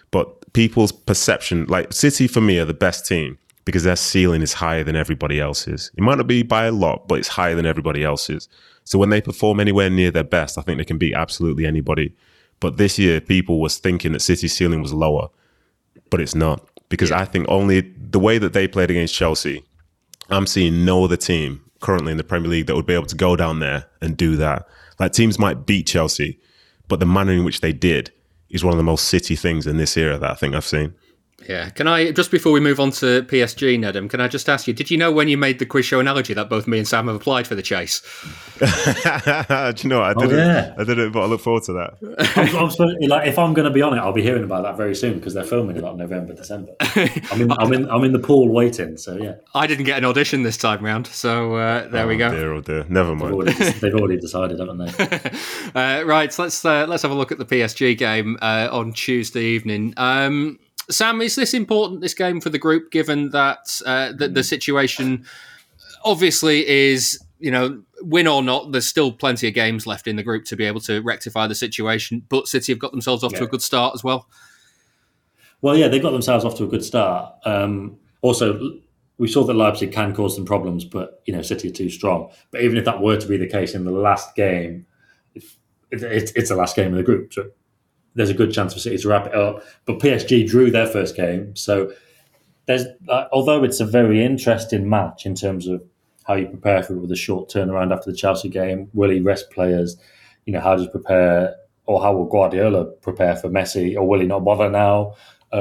But people's perception, like City for me are the best team because their ceiling is higher than everybody else's. It might not be by a lot, but it's higher than everybody else's. So when they perform anywhere near their best, I think they can beat absolutely anybody. But this year, people was thinking that City's ceiling was lower, but it's not. Because I think only the way that they played against Chelsea, I'm seeing no other team currently in the Premier League that would be able to go down there and do that. Like teams might beat Chelsea, but the manner in which they did is one of the most City things in this era that I think I've seen. Yeah. Can I, just before we move on to PSG, Nedum, can I just ask you, did you know when you made the quiz show analogy that both me and Sam have applied for the chase? Do you know what? I didn't, but I look forward to that. I'm supposed, like, if I'm going to be on it, I'll be hearing about that very soon because they're filming it like November, December. I'm in the pool waiting, so yeah. I didn't get an audition this time round, so there we go. Dear, oh dear. Never mind. They've already decided, haven't they? Right, so let's have a look at the PSG game on Tuesday evening. Sam, is this important, this game for the group, given that the situation obviously is, win or not, there's still plenty of games left in the group to be able to rectify the situation, but City have got themselves off to a good start as well? Well, yeah, they got themselves off to a good start. Also, we saw that Leipzig can cause some problems, but, City are too strong. But even if that were to be the case in the last game, it's the last game of the group, so there's a good chance for City to wrap it up. But PSG drew their first game. So there's, although it's a very interesting match in terms of how you prepare for it with a short turnaround after the Chelsea game, will he rest players? How does he prepare, or how will Guardiola prepare for Messi, or will he not bother now?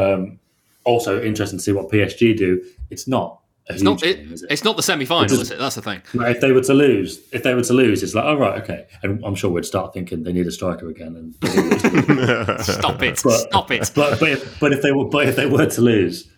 Also interesting to see what PSG do. It's not a huge game, is it? It's not the semi-final, is it? That's the thing. If they were to lose, it's like, oh, right, okay. And I'm sure we'd start thinking they need a striker again. And Stop it. But if they were to lose,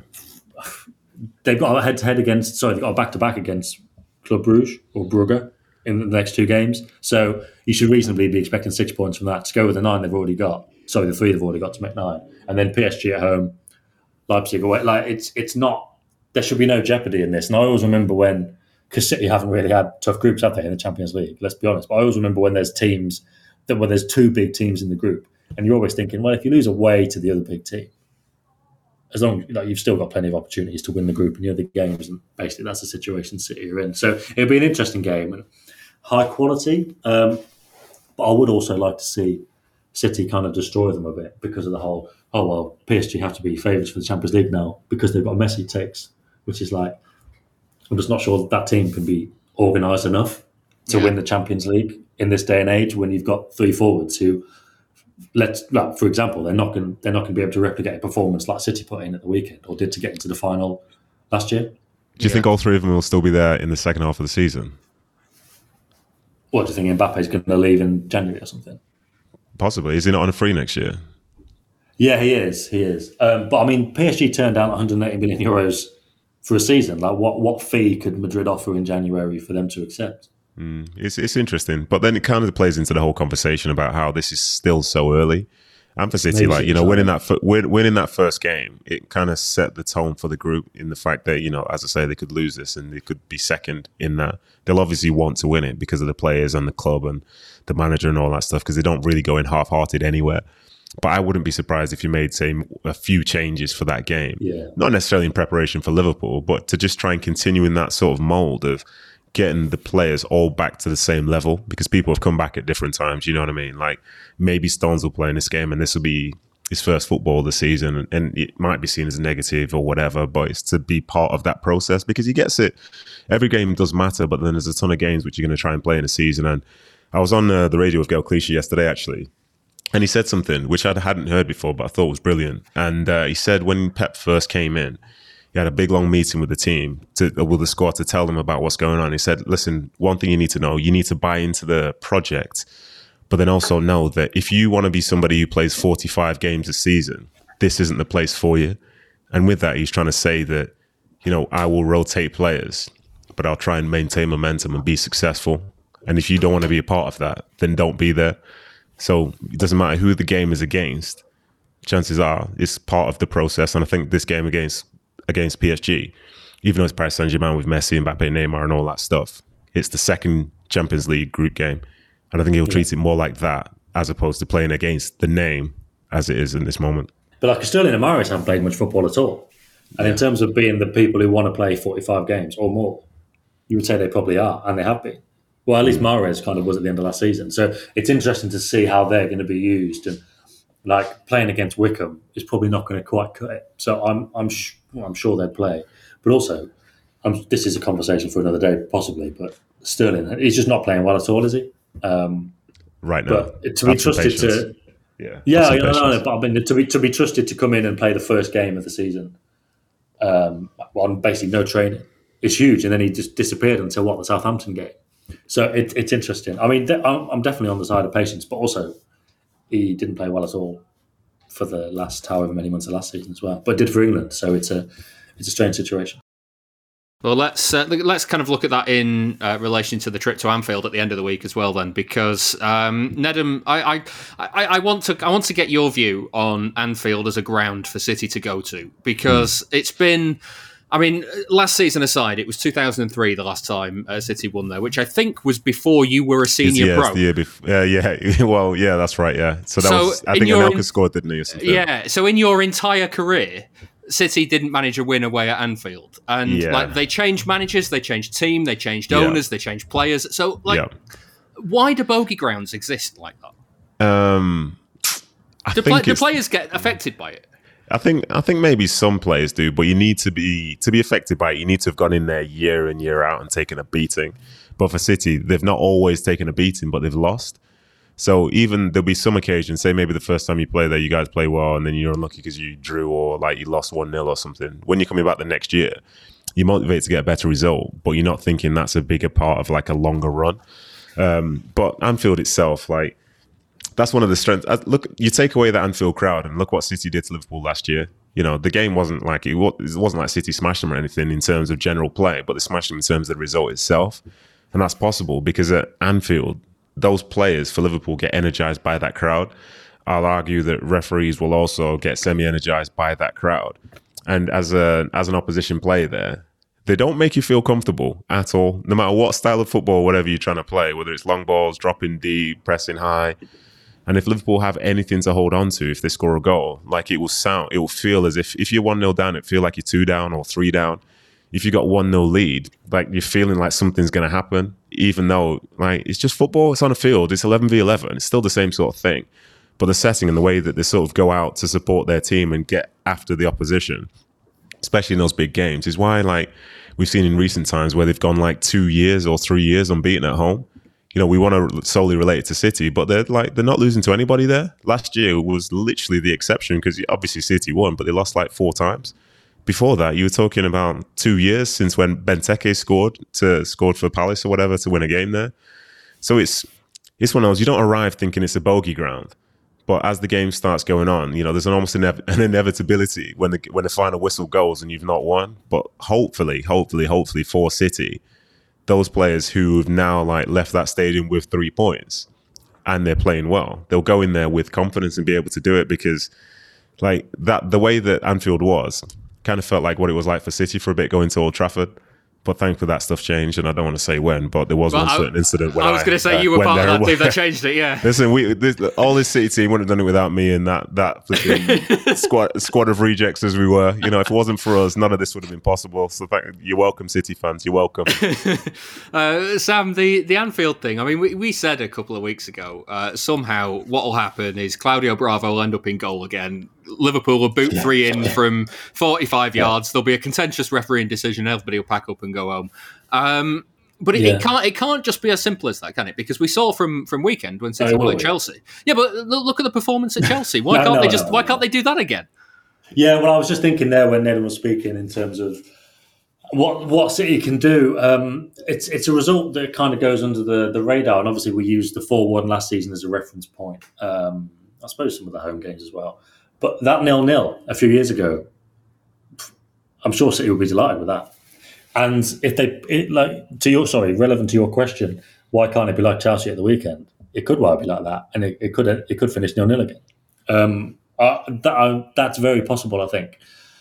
they've got a head-to-head against, they've got a back-to-back against Club Brugge or Brugge in the next two games. So you should reasonably be expecting 6 points from that to go with the 9 they've already got. The 3 they've already got to make 9. And then PSG at home, Leipzig away. Like, it's not, there should be no jeopardy in this. And I always remember when, because City haven't really had tough groups, have they, in the Champions League? Let's be honest. But I always remember when there's teams, where there's 2 big teams in the group, and you're always thinking, well, if you lose away to the other big team, as long as you've still got plenty of opportunities to win the group in the other games, and basically that's the situation City are in. So it'll be an interesting game and high quality. But I would also like to see City kind of destroy them a bit because of the whole, PSG have to be favourites for the Champions League now because they've got Messi takes, which is like, I'm just not sure that team can be organised enough to win the Champions League in this day and age when you've got 3 forwards who, for example, they're not going to be able to replicate a performance like City put in at the weekend or did to get into the final last year. Do you think all 3 of them will still be there in the second half of the season? What, do you think Mbappe's going to leave in January or something? Possibly. Is he not on a free next year? Yeah, he is. But I mean, PSG turned down 180 million euros for a season. Like, what fee could Madrid offer in January for them to accept? It's interesting, but then it kind of plays into the whole conversation about how this is still so early. And for City, winning that first game, it kind of set the tone for the group in the fact that, as I say, they could lose this and they could be second in that. They'll obviously want to win it because of the players and the club and the manager and all that stuff because they don't really go in half-hearted anywhere. But I wouldn't be surprised if you made, say, a few changes for that game. Yeah. Not necessarily in preparation for Liverpool, but to just try and continue in that sort of mould of getting the players all back to the same level because people have come back at different times, you know what I mean? Like, maybe Stones will play in this game and this will be his first football of the season and it might be seen as a negative or whatever, but it's to be part of that process because he gets it. Every game does matter, but then there's a ton of games which you're going to try and play in a season. And I was on the radio with Gael Clichy yesterday, actually, and he said something which I hadn't heard before, but I thought was brilliant. And he said when Pep first came in, he had a big, long meeting with the team, with the squad, to tell them about what's going on. He said, listen, one thing you need to know, you need to buy into the project, but then also know that if you want to be somebody who plays 45 games a season, this isn't the place for you. And with that, he's trying to say that, I will rotate players, but I'll try and maintain momentum and be successful. And if you don't want to be a part of that, then don't be there. So it doesn't matter who the game is against. Chances are it's part of the process. And I think this game against PSG, even though it's Paris Saint-Germain with Messi, Mbappe, Neymar and all that stuff, it's the second Champions League group game. And I think he'll treat it more like that as opposed to playing against the name as it is in this moment. But like Sterling and Mahrez haven't played much football at all. And in terms of being the people who want to play 45 games or more, you would say they probably are, and they have been. Well, at least Mahrez kind of was at the end of last season. So it's interesting to see how they're going to be used. And like playing against Wickham is probably not going to quite cut it. So I'm sure they'd play. But also, this is a conversation for another day, possibly. But Sterling, he's just not playing well at all, is he? Right now. But to be trusted to... Yeah, I know. But I mean, to be trusted to come in and play the first game of the season on basically no training is huge. And then he just disappeared until the Southampton game. So it's interesting. I mean, I'm definitely on the side of patience, but also he didn't play well at all for the last however many months of last season as well. But did for England, so it's a strange situation. Well, let's kind of look at that in relation to the trip to Anfield at the end of the week as well, then, because Nedum, I want to get your view on Anfield as a ground for City to go to, because it's been. I mean, last season aside, it was 2003 the last time City won there, which I think was before you were a senior pro. The year before. Yeah. Well, yeah, that's right. Yeah. So that was. I think Anelka scored, didn't he? Or something? Yeah. So in your entire career, City didn't manage a win away at Anfield, and like they changed managers, they changed team, they changed owners, they changed players. So why do bogey grounds exist like that? Do players get affected by it? I think maybe some players do, but you need to be affected by it. You need to have gone in there year in, year out and taken a beating. But for City, they've not always taken a beating, but they've lost. So even there'll be some occasions, say maybe the first time you play there, you guys play well, and then you're unlucky because you drew or like you lost 1-0 or something. When you're coming back the next year, you're motivated to get a better result, but you're not thinking that's a bigger part of like a longer run. But Anfield itself, like, that's one of the strengths. Look, you take away the Anfield crowd and look what City did to Liverpool last year. You know, the game wasn't like it wasn't like City smashed them or anything in terms of general play, but they smashed them in terms of the result itself. And that's possible because at Anfield, those players for Liverpool get energized by that crowd. I'll argue that referees will also get semi-energized by that crowd. And as an opposition player there, they don't make you feel comfortable at all, no matter what style of football, whatever you're trying to play, whether it's long balls, dropping deep, pressing high. And if Liverpool have anything to hold on to, if they score a goal, like it will feel as if you're 1-0 down, it feel like you're 2 down or 3 down. If you got 1-0 lead, like you're feeling like something's going to happen, even though like it's just football, it's on a field, it's 11v11, it's still the same sort of thing. But the setting and the way that they sort of go out to support their team and get after the opposition, especially in those big games, is why like we've seen in recent times where they've gone like 2 years or 3 years unbeaten at home. You know, we want to solely relate it to City, but they're not losing to anybody there. Last year was literally the exception because obviously City won, but they lost like 4 times. Before that, you were talking about 2 years since when Benteke scored for Palace or whatever to win a game there. So it's one of those, you don't arrive thinking it's a bogey ground, but as the game starts going on, you know, there's almost an inevitability when the final whistle goes and you've not won. But hopefully for City, those players who've now like left that stadium with 3 points and they're playing well, they'll go in there with confidence and be able to do it because like that, the way that Anfield was kind of felt like what it was like for City for a bit going to Old Trafford. But thankfully that stuff changed, and I don't want to say when, but there was one certain incident when I was going to say you were part of that team that changed it, yeah. Listen, all this City team wouldn't have done it without me and that squad of rejects as we were. You know, if it wasn't for us, none of this would have been possible. So you're welcome, City fans. You're welcome. Sam, the Anfield thing. I mean, we said a couple of weeks ago. Somehow, what will happen is Claudio Bravo will end up in goal again. Liverpool will boot 3 in from 45 yards. There'll be a contentious refereeing decision. Everybody will pack up and go home. But it can't just be as simple as that, can it? Because we saw from weekend when City played Chelsea. Yeah, but look at the performance at Chelsea. Why can't they do that again? Yeah, well, I was just thinking there when Ned was speaking in terms of what City can do. It's a result that kind of goes under the radar, and obviously we used the 4-1 last season as a reference point. I suppose some of the home games as well. But that 0-0 a few years ago, I'm sure City would be delighted with that. And if relevant to your question, why can't it be like Chelsea at the weekend? It could well be like that, and it could finish 0-0 again. That's very possible, I think.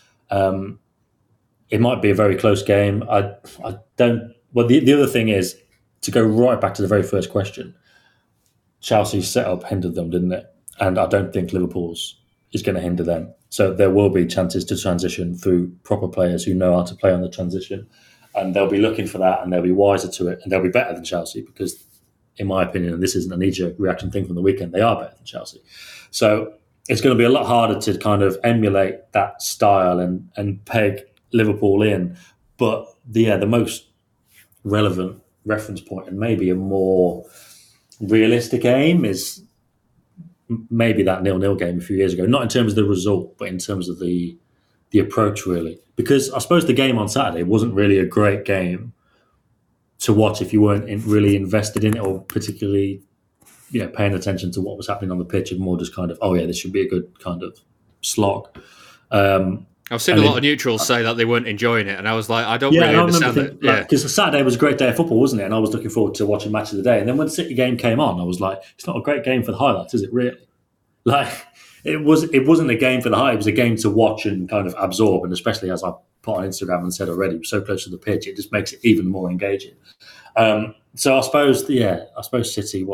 It might be a very close game. I don't. Well, the other thing is to go right back to the very first question. Chelsea's setup hindered them, didn't it? And I don't think Liverpool's is going to hinder them. So there will be chances to transition through proper players who know how to play on the transition, and they'll be looking for that, and they'll be wiser to it, and they'll be better than Chelsea because, in my opinion, and this isn't a knee-jerk reaction thing from the weekend, they are better than Chelsea. So it's going to be a lot harder to kind of emulate that style and peg Liverpool in. But the most relevant reference point and maybe a more realistic aim is maybe that 0-0 game a few years ago. Not in terms of the result, but in terms of the approach, really. Because I suppose the game on Saturday wasn't really a great game to watch if you weren't really invested in it or particularly paying attention to what was happening on the pitch and more just kind of, this should be a good kind of slog. I've seen a lot of neutrals say that they weren't enjoying it, and I was like, I don't really understand it. Because Saturday was a great day of football, wasn't it? And I was looking forward to watching Match of the Day. And then when the City game came on, I was like, it's not a great game for the highlights, is it really? Like, it wasn't a game for the highlights. It was a game to watch and kind of absorb. And especially as I put on Instagram and said already, so close to the pitch, it just makes it even more engaging. So I suppose City,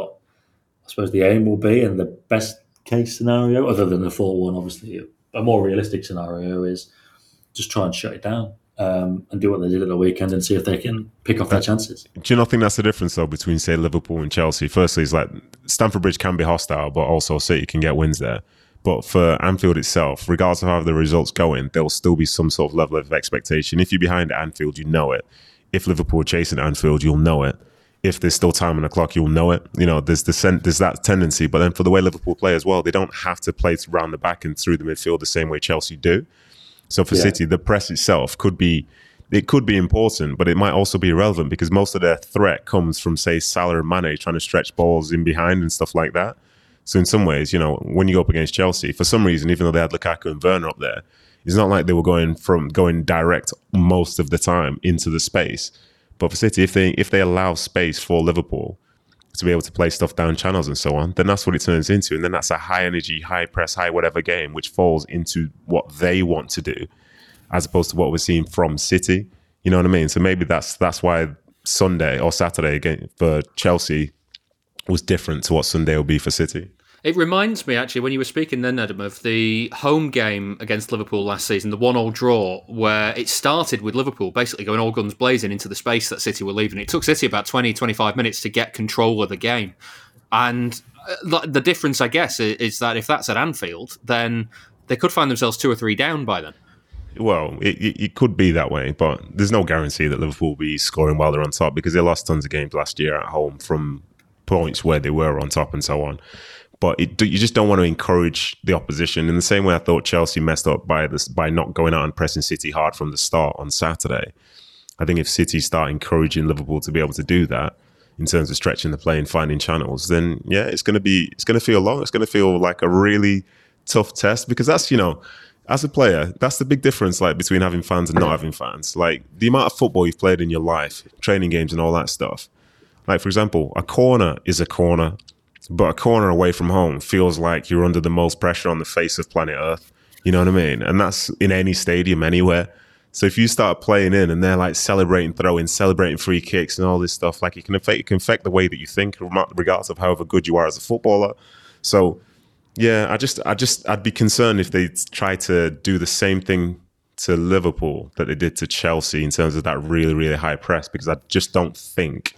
I suppose the aim will be, and the best case scenario, other than the 4-1, obviously, a more realistic scenario is just try and shut it down and do what they did at the weekend and see if they can pick off their chances. Do you not think that's the difference, though, between, say, Liverpool and Chelsea? Firstly, it's like Stamford Bridge can be hostile, but also City can get wins there. But for Anfield itself, regardless of how the results going, there'll still be some sort of level of expectation. If you're behind at Anfield, you know it. If Liverpool are chasing at Anfield, you'll know it. If there's still time on the clock, you'll know it. There's that tendency. But then for the way Liverpool play as well, they don't have to play round the back and through the midfield the same way Chelsea do. So for City, the press itself could be important, but it might also be irrelevant because most of their threat comes from, say, Salah and Mane trying to stretch balls in behind and stuff like that. So in some ways, when you go up against Chelsea, for some reason, even though they had Lukaku and Werner up there, it's not like they were going direct most of the time into the space. But for City, if they allow space for Liverpool to be able to play stuff down channels and so on, then that's what it turns into. And then that's a high energy, high press, high whatever game, which falls into what they want to do, as opposed to what we're seeing from City. You know what I mean? So maybe that's why Sunday or Saturday again for Chelsea was different to what Sunday will be for City. It reminds me, actually, when you were speaking then, Adam, of the home game against Liverpool last season, the 1-1 draw, where it started with Liverpool basically going all guns blazing into the space that City were leaving. It took City about 20-25 minutes to get control of the game. And the difference, I guess, is that if that's at Anfield, then they could find themselves 2 or 3 down by then. Well, it could be that way, but there's no guarantee that Liverpool will be scoring while they're on top because they lost tons of games last year at home from points where they were on top and so on. But you just don't want to encourage the opposition in the same way I thought Chelsea messed up by not going out and pressing City hard from the start on Saturday. I think if City start encouraging Liverpool to be able to do that in terms of stretching the play and finding channels, then it's going to feel long. It's going to feel like a really tough test because that's, as a player, that's the big difference between having fans and not having fans. Like the amount of football you've played in your life, training games and all that stuff. Like, for example, a corner is a corner. But a corner away from home feels like you're under the most pressure on the face of planet Earth. You know what I mean? And that's in any stadium, anywhere. So if you start playing in and they're like celebrating throw-ins, celebrating free kicks and all this stuff, like it can affect the way that you think, regardless of however good you are as a footballer. So yeah, I'd be concerned if they try to do the same thing to Liverpool that they did to Chelsea in terms of that really, really high press, because I just don't think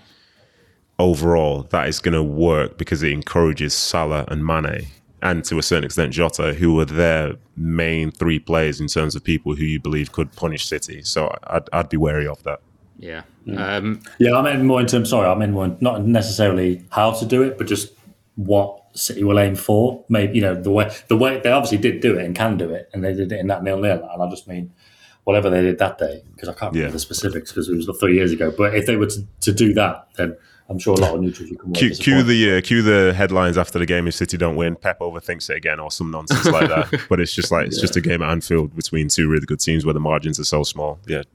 overall that is going to work because it encourages Salah and Mane and to a certain extent Jota, who are their main 3 players in terms of people who you believe could punish City. So I'd be wary of that. Yeah. I meant more in terms, not necessarily how to do it, but just what City will aim for. Maybe, the way they obviously did do it and can do it, and they did it in that 0-0. And I just mean whatever they did that day, because I can't remember the specifics because it was 3 years ago. But if they were to do that, then I'm sure a lot of neutrals you can cue the headlines after the game if City don't win. Pep overthinks it again or some nonsense like that. But it's just just a game at Anfield between 2 really good teams where the margins are so small. Yeah,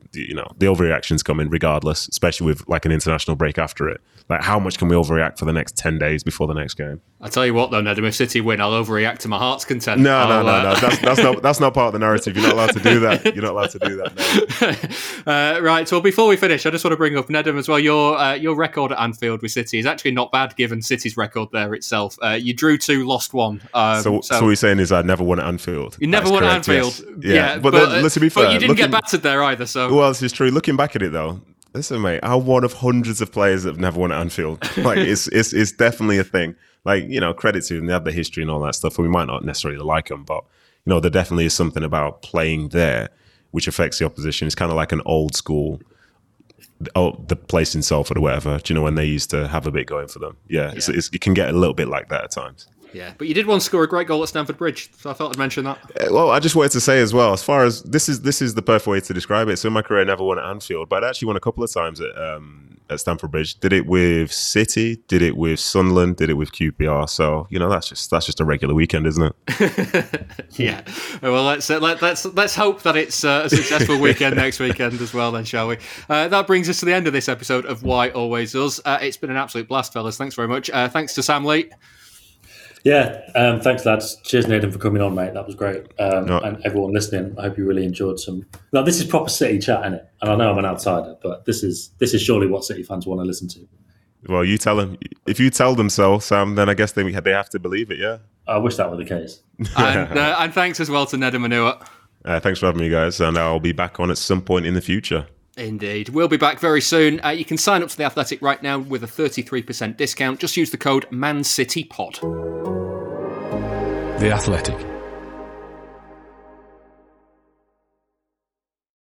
the overreaction's coming regardless, especially with like an international break after it. Like, how much can we overreact for the next 10 days before the next game? I tell you what, though, Nedum, if City win, I'll overreact to my heart's content. No. That's not part of the narrative. You're not allowed to do that. You're not allowed to do that. No. Right. So before we finish, I just want to bring up Nedum as well. Your record at Anfield with City is actually not bad given City's record there itself. You drew 2, lost 1. So what you're saying is I never won at Anfield. You never won at Anfield. Yes. Yeah. But let's be fair. But you didn't get battered there either. So well, this is true. Looking back at it though. Listen, mate, I'm one of hundreds of players that have never won at Anfield. Like, it's definitely a thing. Like, credit to them. They have the history and all that stuff. And we might not necessarily like them, but, there definitely is something about playing there which affects the opposition. It's kind of like an old school, the place in Salford or whatever, when they used to have a bit going for them. Yeah. It can get a little bit like that at times. Yeah, but you did once score a great goal at Stamford Bridge, so I thought I'd mention that. Well, I just wanted to say as well, as far as this is the perfect way to describe it. So in my career, I never won at Anfield, but I actually won a couple of times at Stamford Bridge. Did it with City, did it with Sunderland, did it with QPR. So that's just a regular weekend, isn't it? Yeah. Well, let's hope that it's a successful weekend next weekend as well, then, shall we? That brings us to the end of this episode of Why Always Us. It's been an absolute blast, fellas. Thanks very much. Thanks to Sam Lee. Yeah, thanks, lads. Cheers, Nathan, for coming on, mate. That was great. And everyone listening, I hope you really enjoyed some. Now, this is proper City chat, isn't it? And I know I'm an outsider, but this is surely what City fans want to listen to. Well, you tell them. If you tell them so, Sam, then I guess they have to believe it. Yeah. I wish that were the case. And thanks as well to Nedum Onuoha. Thanks for having me, guys, and I'll be back on at some point in the future. Indeed. We'll be back very soon. You can sign up to The Athletic right now with a 33% discount. Just use the code ManCityPod. The Athletic.